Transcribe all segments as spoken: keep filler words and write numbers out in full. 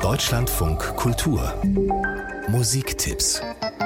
Deutschlandfunk Kultur Musiktipps.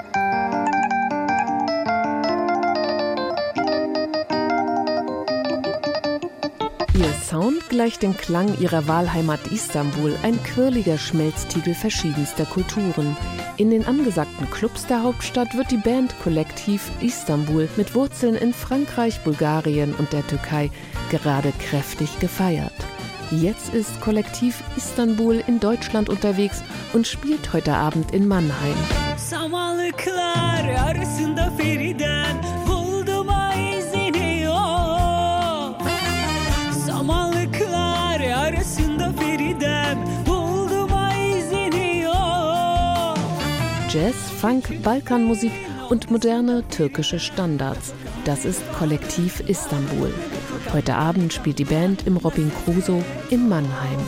Ihr Sound gleicht dem Klang ihrer Wahlheimat Istanbul, ein quirliger Schmelztiegel verschiedenster Kulturen. In den angesagten Clubs der Hauptstadt wird die Band Kollektiv Istanbul mit Wurzeln in Frankreich, Bulgarien und der Türkei gerade kräftig gefeiert. Jetzt ist Kollektiv Istanbul in Deutschland unterwegs und spielt heute Abend in Mannheim. Samanlıklar arasında Feriden buldum izini yok. Samanlıklar arasında Feriden buldum izini yok. Jazz, Funk, Balkanmusik und moderne türkische Standards. Das ist Kollektiv Istanbul. Heute Abend spielt die Band im Robin Crusoe in Mannheim.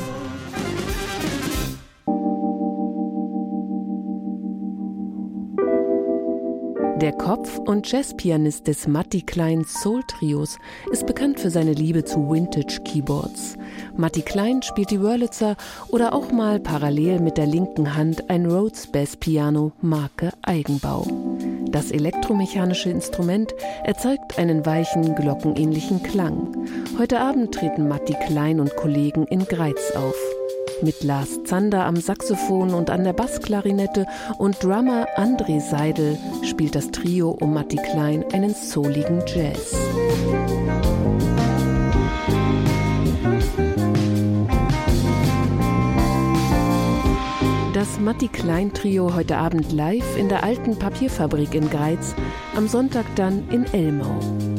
Der Kopf- und Jazzpianist des Matti Klein Soul Trios ist bekannt für seine Liebe zu Vintage-Keyboards. Matti Klein spielt die Wurlitzer oder auch mal parallel mit der linken Hand ein Rhodes Bass Piano Marke Eigenbau. Das elektromechanische Instrument erzeugt einen weichen, glockenähnlichen Klang. Heute Abend treten Matti Klein und Kollegen in Greiz auf. Mit Lars Zander am Saxophon und an der Bassklarinette und Drummer André Seidel spielt das Trio um Matti Klein einen souligen Jazz. Das Matti Klein Trio heute Abend live in der alten Papierfabrik in Greiz, am Sonntag dann in Elmau.